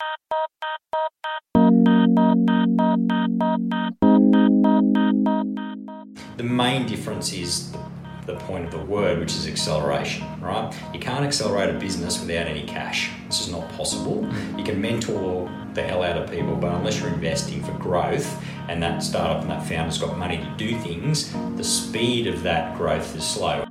The main difference is the point of the word, which is acceleration, right? You can't accelerate a business without any cash. This is not possible. You can mentor the hell out of people, but unless you're investing for growth and that startup and that founder's got money to do things, the speed of that growth is slow.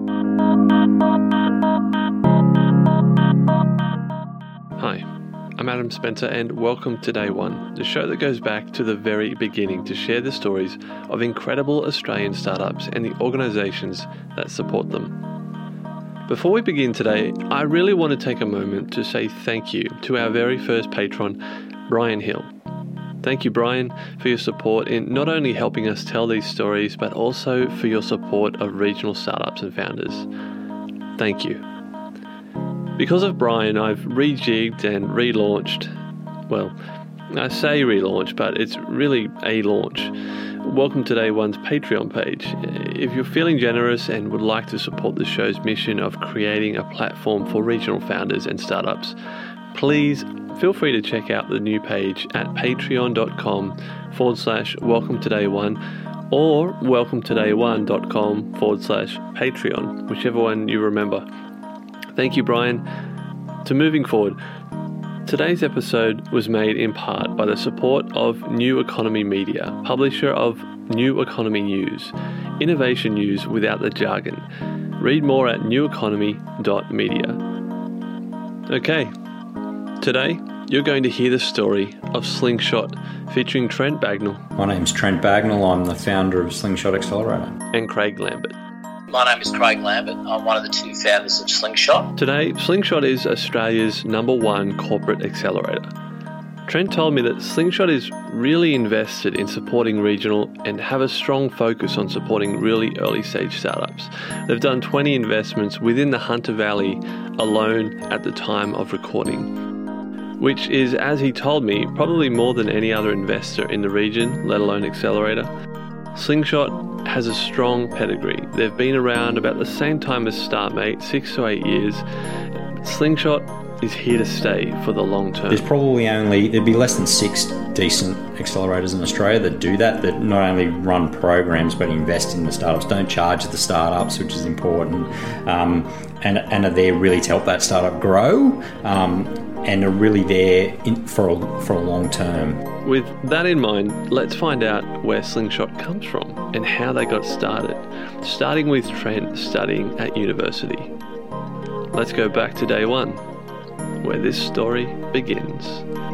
Hi, I'm Adam Spencer and welcome to Day One, the show that goes back to the very beginning to share the stories of incredible Australian startups and the organisations that support them. Before we begin today, I really want to take a moment to say thank you to our very first patron, Brian Hill. Thank you, Brian, for your support in not only helping us tell these stories, but also for your support of regional startups and founders. Thank you. Because of Brian, I've rejigged and relaunched. Well, I say relaunch, but it's really a launch. Welcome to Day One's Patreon page. If you're feeling generous and would like to support the show's mission of creating a platform for regional founders and startups, please feel free to check out the new page at patreon.com/welcome to Day One or welcometodayone.com/Patreon, whichever one you remember. Thank you, Brian. To moving forward, today's episode was made in part by the support of New Economy Media, publisher of New Economy News, innovation news without the jargon. Read more at neweconomy.media. Okay, today you're going to hear the story of Slingshot featuring Trent Bagnall. My name's Trent Bagnall. I'm the founder of Slingshot Accelerator. And Craig Lambert. My name is Craig Lambert. I'm one of the two founders of Slingshot. Today, Slingshot is Australia's #1 corporate accelerator. Trent told me that Slingshot is really invested in supporting regional and have a strong focus on supporting really early stage startups. They've done 20 investments within the Hunter Valley alone at the time of recording, which is, as he told me, probably more than any other investor in the region, let alone accelerator. Slingshot has a strong pedigree. They've been around about the same time as Startmate, 6 to 8 years. Slingshot is here to stay for the long term. There'd be less than 6 decent accelerators in Australia that do that not only run programs but invest in the startups, don't charge the startups, which is important, and are there really to help that startup grow, and are really there for a long term. With that in mind, let's find out where Slingshot comes from and how they got started, starting with Trent studying at university. Let's go back to Day One, where this story begins.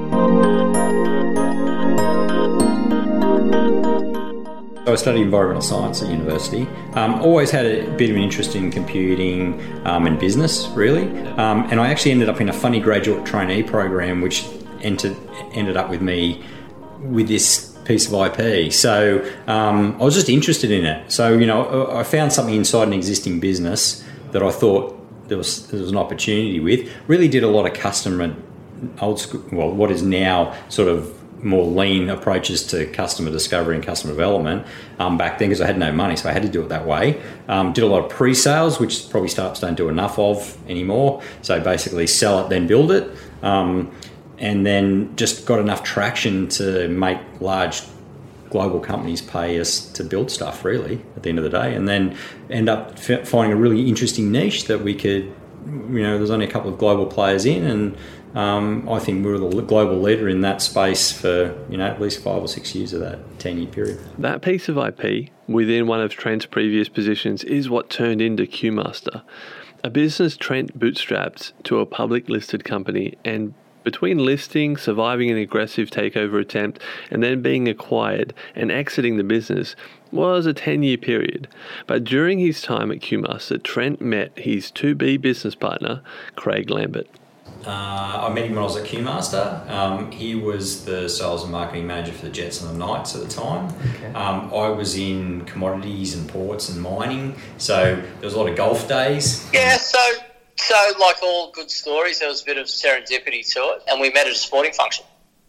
I studied environmental science at university. Always had a bit of an interest in computing and business, really. And I actually ended up in a funny graduate trainee program, which ended up with me with this piece of IP. So I was just interested in it. So, I found something inside an existing business that I thought there was an opportunity with. Really did a lot of customer, old school, well, what is now sort of more lean approaches to customer discovery and customer development back then, because I had no money, so I had to do it that way. Did a lot of pre-sales, which probably startups don't do enough of anymore. So basically sell it, then build it. And then just got enough traction to make large global companies pay us to build stuff, really, at the end of the day. And then end up finding a really interesting niche that we could, there's only a couple of global players in, and I think we were the global leader in that space for, at least 5 or 6 years of that 10-year period. That piece of IP within one of Trent's previous positions is what turned into QMaster, a business Trent bootstrapped to a public listed company, and between listing, surviving an aggressive takeover attempt, and then being acquired and exiting the business was a 10-year period. But during his time at QMaster, Trent met his to-be business partner, Craig Lambert. I met him when I was at QMaster. He was the sales and marketing manager for the Jets and the Knights at the time. Okay. I was in commodities and ports and mining, so there was a lot of golf days. Yeah, so like all good stories, there was a bit of serendipity to it, and we met at a sporting function.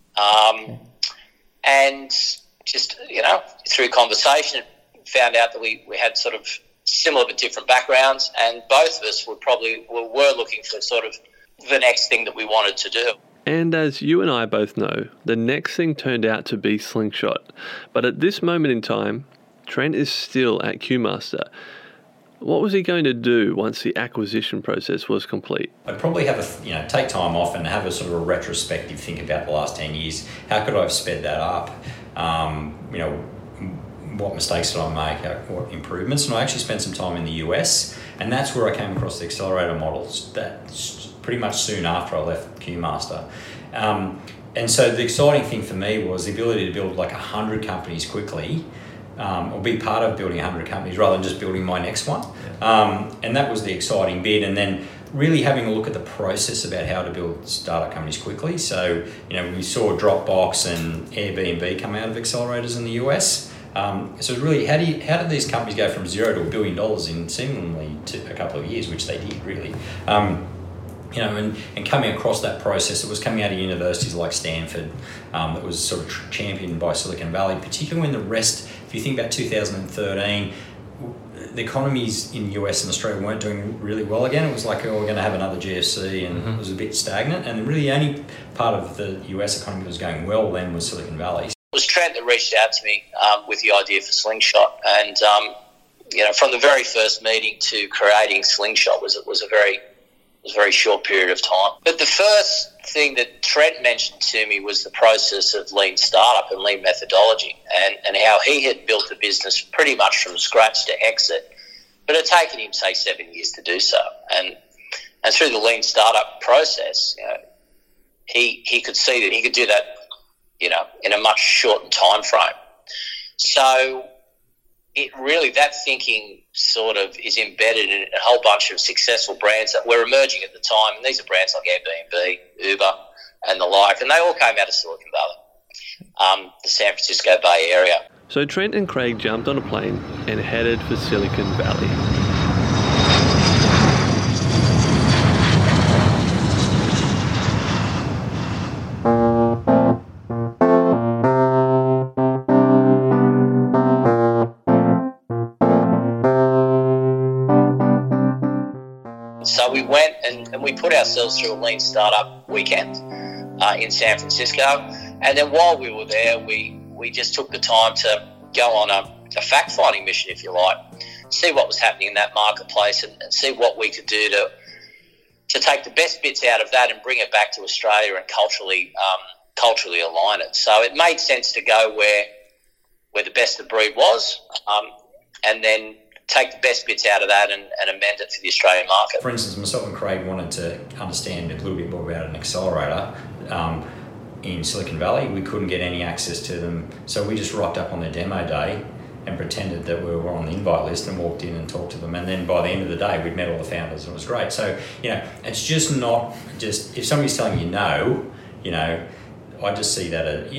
And just, through conversation, found out that we had sort of similar but different backgrounds, and both of us were looking for sort of the next thing that we wanted to do. And as you and I both know, the next thing turned out to be Slingshot. But at this moment in time, Trent is still at QMaster. What was he going to do once the acquisition process was complete? I'd probably have take time off and have a sort of a retrospective think about the last 10 years. How could I have sped that up? What mistakes did I make? What improvements? And I actually spent some time in the US, and that's where I came across the accelerator models. That's pretty much soon after I left QMaster. And so the exciting thing for me was the ability to build like 100 companies quickly, or be part of building 100 companies rather than just building my next one. And that was the exciting bit. And then really having a look at the process about how to build startup companies quickly. So, we saw Dropbox and Airbnb come out of accelerators in the US. So really, how did these companies go from $0 to $1 billion in seemingly a couple of years, which they did really. And coming across that process, it was coming out of universities like Stanford, that was sort of championed by Silicon Valley, particularly when the rest, if you think about 2013, the economies in US and Australia weren't doing really well again. It was like, we're going to have another GFC, and it was a bit stagnant. And really the only part of the US economy that was going well then was Silicon Valley. It was Trent that reached out to me with the idea for Slingshot. And, from the very first meeting to creating Slingshot was a very short period of time. But the first thing that Trent mentioned to me was the process of lean startup and lean methodology, and how he had built the business pretty much from scratch to exit, but it had taken him, say, 7 years to do so. And through the lean startup process, he could see that he could do that, in a much shortened time frame. So that thinking sort of is embedded in a whole bunch of successful brands that were emerging at the time. And these are brands like Airbnb, Uber, and the like. And they all came out of Silicon Valley, the San Francisco Bay Area. So Trent and Craig jumped on a plane and headed for Silicon Valley. So we went and we put ourselves through a lean startup weekend in San Francisco. And then while we were there, we just took the time to go on a fact-finding mission, if you like, see what was happening in that marketplace and see what we could do to take the best bits out of that and bring it back to Australia and culturally align it. So it made sense to go where the best of breed was, and then take the best bits out of that and amend it for the Australian market. For instance, myself and Craig wanted to understand a little bit more about an accelerator in Silicon Valley. We couldn't get any access to them, so we just rocked up on their demo day and pretended that we were on the invite list and walked in and talked to them. And then by the end of the day, we'd met all the founders and it was great. So, it's just not just, if somebody's telling you no, I just see that as,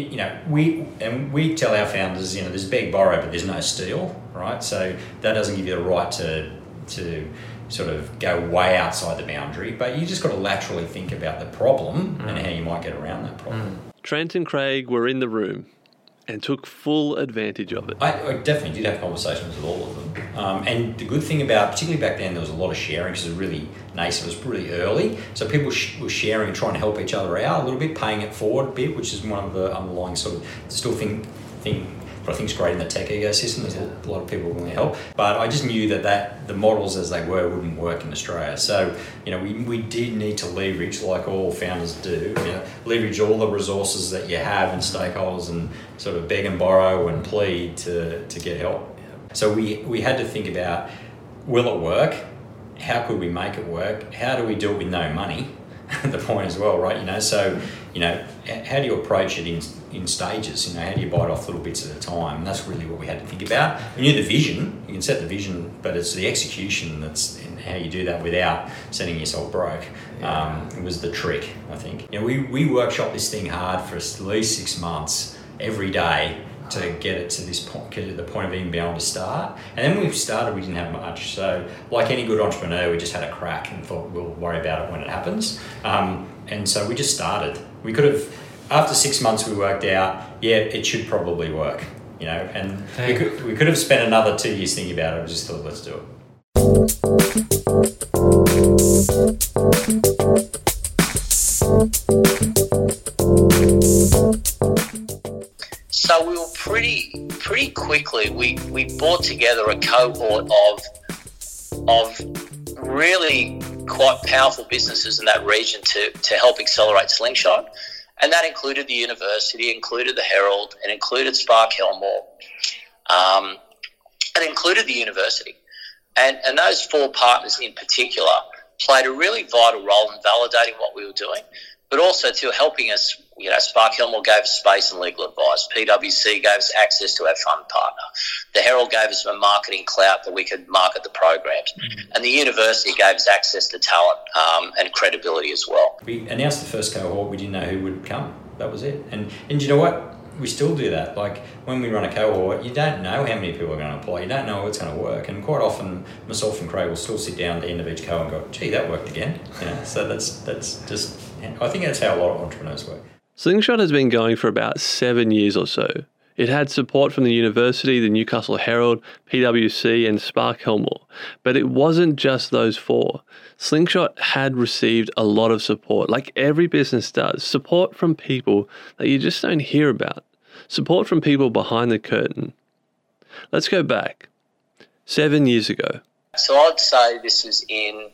we tell our founders, there's beg, borrow, but there's no steal, right? So that doesn't give you the right to sort of go way outside the boundary, but you just got to laterally think about the problem and how you might get around that problem. Trent and Craig were in the room and took full advantage of it. I definitely did have conversations with all of them. And the good thing about, particularly back then, there was a lot of sharing because it was really nascent, it was really early. So people were sharing and trying to help each other out a little bit, paying it forward a bit, which is one of the underlying sort of still thing what I think is great in the tech ecosystem. There's a lot of people willing to help. But I just knew that the models as they were wouldn't work in Australia. So, we did need to leverage, like all founders do, leverage all the resources that you have and stakeholders and sort of beg and borrow and plead to get help. So we had to think about, will it work? How could we make it work? How do we do it with no money? The point as well, right? So, how do you approach it in stages? How do you bite off little bits at a time? And that's really what we had to think about. We knew the vision, you can set the vision, but it's the execution and how you do that without setting yourself broke. It was the trick, I think. We workshopped this thing hard for at least 6 months, every day, to get it to this point, get to the point of even being able to start. And then when we started, we didn't have much. So like any good entrepreneur, we just had a crack and thought we'll worry about it when it happens. And so we just started. We could have, after 6 months, we worked out, it should probably work, and we could have spent another 2 years thinking about it. We just thought, let's do it. So we were pretty quickly, we brought together a cohort of really quite powerful businesses in that region to help accelerate Slingshot. And that included the university, included the Herald, and included Spark Helmore, and included the university. And those four partners in particular played a really vital role in validating what we were doing, but also to helping us. Spark Helmore gave us space and legal advice. PwC gave us access to our fund partner. The Herald gave us a marketing clout that we could market the programs. Mm-hmm. And the university gave us access to talent and credibility as well. We announced the first cohort. We didn't know who would come. That was it. And you know what? We still do that. Like when we run a cohort, you don't know how many people are going to apply. You don't know what's going to work. And quite often, myself and Craig will still sit down at the end of each cohort and go, gee, that worked again. So that's just, I think that's how a lot of entrepreneurs work. Slingshot has been going for about 7 years or so. It had support from the university, the Newcastle Herald, PwC and Spark Helmore. But it wasn't just those four. Slingshot had received a lot of support, like every business does. Support from people that you just don't hear about. Support from people behind the curtain. Let's go back. 7 years ago. So I'd say this was in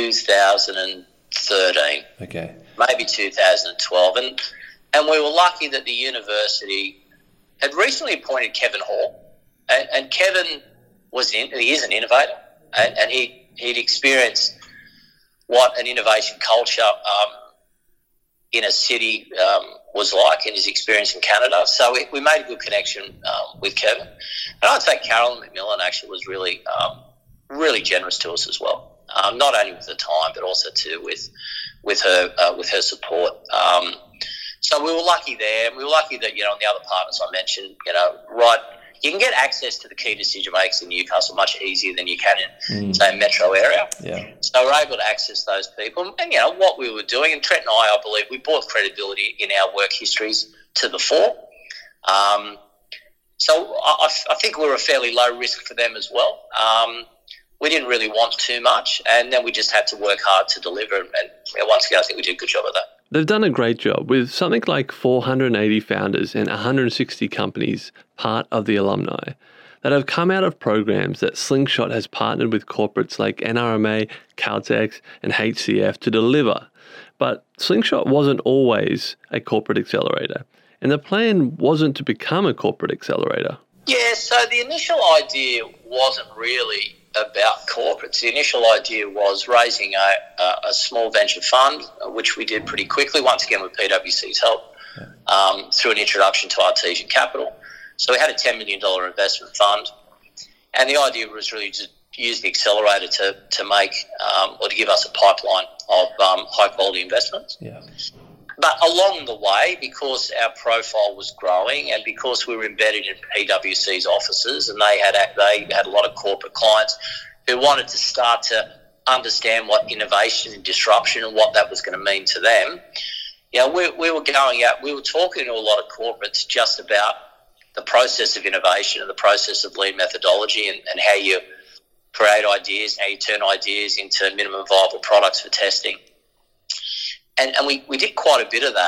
2013. Okay. Maybe 2012. And we were lucky that the university had recently appointed Kevin Hall, and Kevin he is an innovator, and he'd experienced what an innovation culture in a city was like in his experience in Canada. So we made a good connection with Kevin, and I'd say Carolyn McMillan actually was really really generous to us as well, not only with the time but also too with her support. So we were lucky there, and we were lucky that, and the other partners I mentioned, you can get access to the key decision makers in Newcastle much easier than you can in, say, metro area. Yeah. So we're able to access those people. And, what we were doing, and Trent and I believe, we brought credibility in our work histories to the fore. So I think we were a fairly low risk for them as well. We didn't really want too much, and then we just had to work hard to deliver. And once again, I think we did a good job of that. They've done a great job with something like 480 founders and 160 companies part of the alumni that have come out of programs that Slingshot has partnered with corporates like NRMA, Caltex and HCF to deliver. But Slingshot wasn't always a corporate accelerator, and the plan wasn't to become a corporate accelerator. Yeah, so the initial idea wasn't really about corporates. The initial idea was raising a small venture fund, which we did pretty quickly, once again with PwC's help, through an introduction to Artesian Capital. So we had a $10 million investment fund, and the idea was really to use the accelerator to make or to give us a pipeline of high-quality investments. Yeah. But along the way, because our profile was growing and because we were embedded in PwC's offices, and they had a lot of corporate clients who wanted to start to understand what innovation and disruption and what that was going to mean to them, we were going out, we were talking to a lot of corporates just about the process of innovation and the process of lean methodology and how you create ideas, how you turn ideas into minimum viable products for testing. And we did quite a bit of that,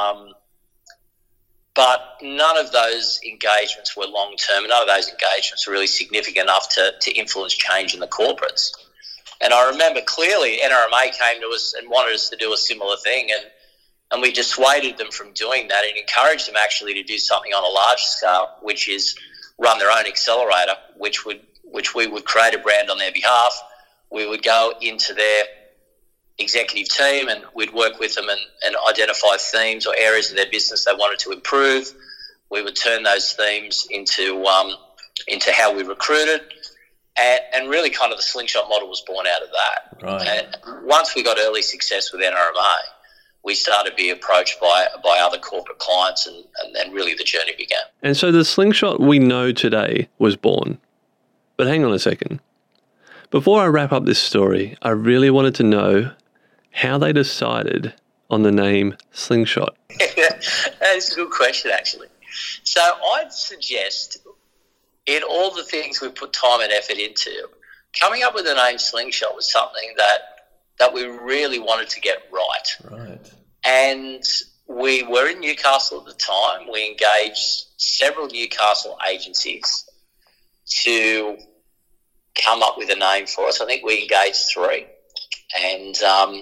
but none of those engagements were long-term. None of those engagements were really significant enough to influence change in the corporates. And I remember clearly NRMA came to us and wanted us to do a similar thing, and we dissuaded them from doing that and encouraged them actually to do something on a large scale, which is run their own accelerator, which we would create a brand on their behalf. We would go into their executive team and we'd work with them and identify themes or areas of their business they wanted to improve. We would turn those themes into how we recruited, and really kind of the Slingshot model was born out of that. Right. And once we got early success with NRMA, we started to be approached by other corporate clients, and then really the journey began. And so the Slingshot we know today was born. But hang on a second. Before I wrap up this story, I really wanted to know how they decided on the name Slingshot. That's a good question, actually. So I'd suggest, in all the things we put time and effort into, coming up with the name Slingshot was something that we really wanted to get right. Right. And we were in Newcastle at the time. We engaged several Newcastle agencies to come up with a name for us. I think we engaged 3. And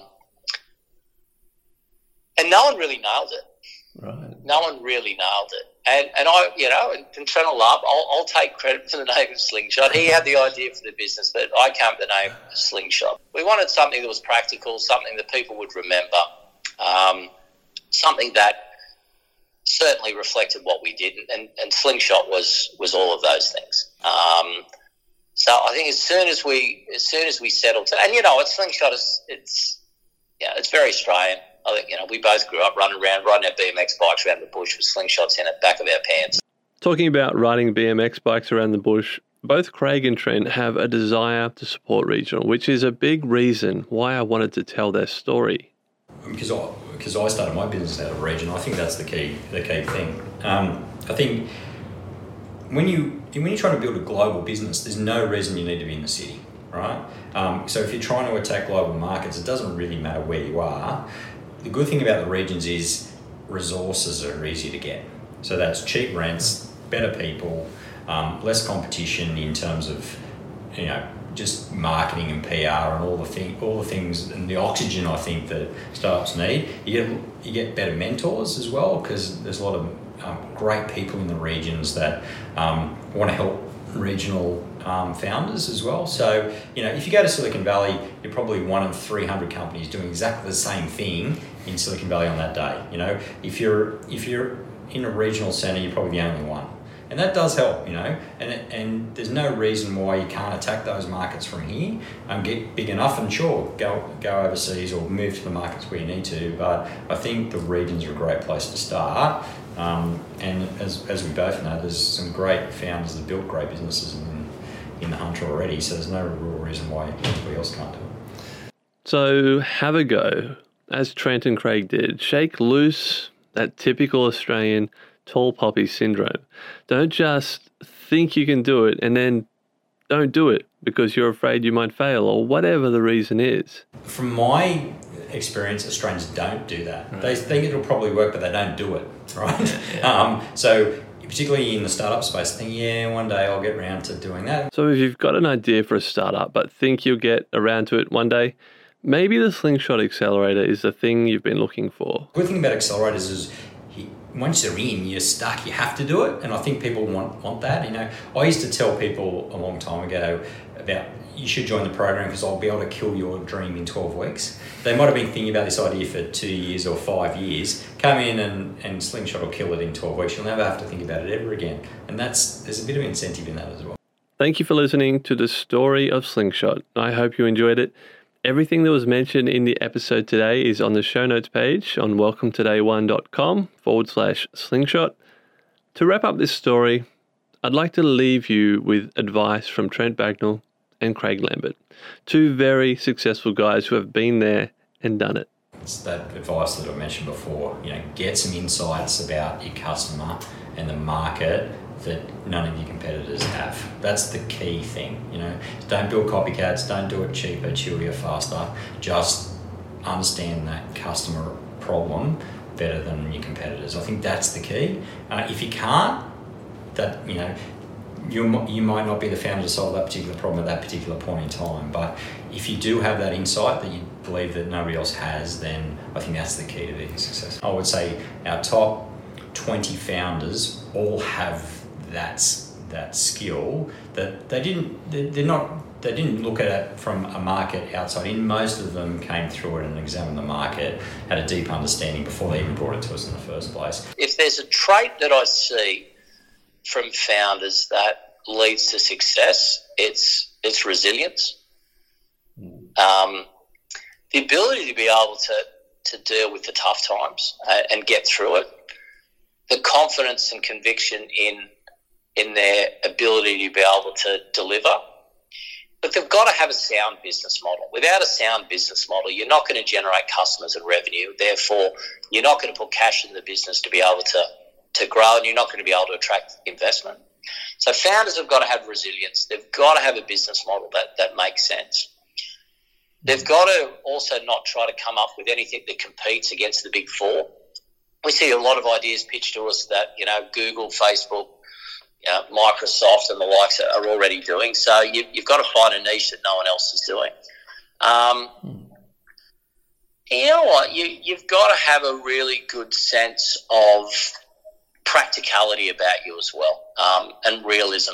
no one really nailed it. Right. No one really nailed it. And I, and trying to laugh, I'll take credit for the name of Slingshot. He had the idea for the business, but I came up with the name of Slingshot. We wanted something that was practical, something that people would remember, something that certainly reflected what we did. And Slingshot was all of those things. So I think as soon as we settled, and at Slingshot it's very Australian. I think we both grew up running our BMX bikes around the bush with slingshots in the back of our pants. Talking about riding BMX bikes around the bush, both Craig and Trent have a desire to support regional, which is a big reason why I wanted to tell their story. Because I started my business out of region, I think that's the key thing. I think when you're trying to build a global business, there's no reason you need to be in the city, right? So if you're trying to attack global markets, it doesn't really matter where you are. The good thing about the regions is resources are easy to get. So that's cheap rents, better people, less competition in terms of, just marketing and PR and all the things and the oxygen I think that startups need. You get better mentors as well, because there's a lot of great people in the regions that want to help regional founders as well. So, if you go to Silicon Valley, you're probably one of 300 companies doing exactly the same thing in Silicon Valley on that day. If you're in a regional centre, you're probably the only one. And that does help, and there's no reason why you can't attack those markets from here and get big enough, and sure, go overseas or move to the markets where you need to. But I think the regions are a great place to start. And as we both know, there's some great founders that built great businesses in the Hunter already, so there's no real reason why anybody else can't do it. So have a go, as Trent and Craig did. Shake loose that typical Australian tall poppy syndrome. Don't just think you can do it and then don't do it because you're afraid you might fail or whatever the reason is. From my experience, Australians don't do that. Right. They think it'll probably work, but they don't do it, right? So particularly in the startup space, I think, one day I'll get around to doing that. So if you've got an idea for a startup but think you'll get around to it one day, maybe the Slingshot Accelerator is the thing you've been looking for. The good thing about accelerators is once you're in, you're stuck. You have to do it, and I think people want that. I used to tell people a long time ago about you should join the program because I'll be able to kill your dream in 12 weeks. They might have been thinking about this idea for 2 years or 5 years. Come in and Slingshot will kill it in 12 weeks. You'll never have to think about it ever again. And there's a bit of incentive in that as well. Thank you for listening to the story of Slingshot. I hope you enjoyed it. Everything that was mentioned in the episode today is on the show notes page on welcometoday1.com/slingshot. To wrap up this story, I'd like to leave you with advice from Trent Bagnall and Craig Lambert, 2 very successful guys who have been there and done it. It's that advice that I mentioned before, get some insights about your customer and the market that none of your competitors have. That's the key thing, Don't build copycats, don't do it cheaper, chewier, faster. Just understand that customer problem better than your competitors. I think that's the key. If you can't, you might not be the founder to solve that particular problem at that particular point in time. But if you do have that insight that you believe that nobody else has, then I think that's the key to being successful. I would say our top 20 founders all have that skill that they didn't look at it from a market outside in. Most of them came through it and examined the market, had a deep understanding before they even brought it to us in the first place. If there's a trait that I see from founders that leads to success, it's resilience. The ability to be able to deal with the tough times and get through it. The confidence and conviction in their ability to be able to deliver. But they've got to have a sound business model. Without a sound business model, you're not going to generate customers and revenue. Therefore, you're not going to put cash in the business to be able to grow, and you're not going to be able to attract investment. So founders have got to have resilience. They've got to have a business model that makes sense. They've got to also not try to come up with anything that competes against the big four. We see a lot of ideas pitched to us that, Google, Facebook, Microsoft and the likes are already doing. So you've got to find a niche that no one else is doing. You know what? You've got to have a really good sense of practicality about you as well, and realism.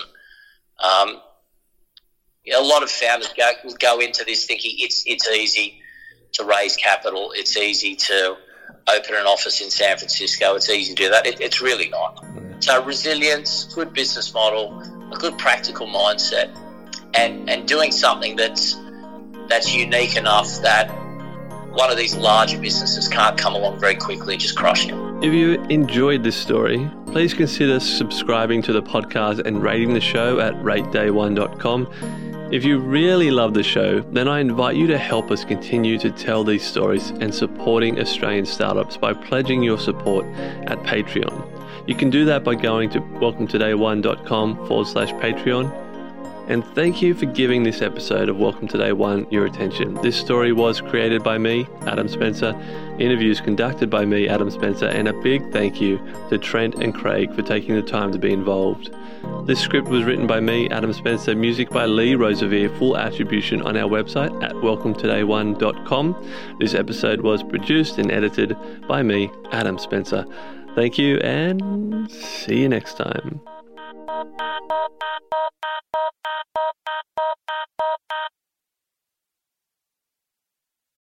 A lot of founders go into this thinking it's easy to raise capital, it's easy to open an office in San Francisco, it's easy to do that. It's really not. So resilience, good business model, a good practical mindset, and doing something that's unique enough that one of these larger businesses can't come along very quickly and just crush you. If you enjoyed this story, please consider subscribing to the podcast and rating the show at rateday1.com. If you really love the show, then I invite you to help us continue to tell these stories and supporting Australian startups by pledging your support at Patreon. You can do that by going to welcometoday1.com/Patreon. And thank you for giving this episode of Welcome to Day One your attention. This story was created by me, Adam Spencer, interviews conducted by me, Adam Spencer, and a big thank you to Trent and Craig for taking the time to be involved. This script was written by me, Adam Spencer, music by Lee Rosevere, full attribution on our website at welcometoday1.com. This episode was produced and edited by me, Adam Spencer. Thank you and see you next time.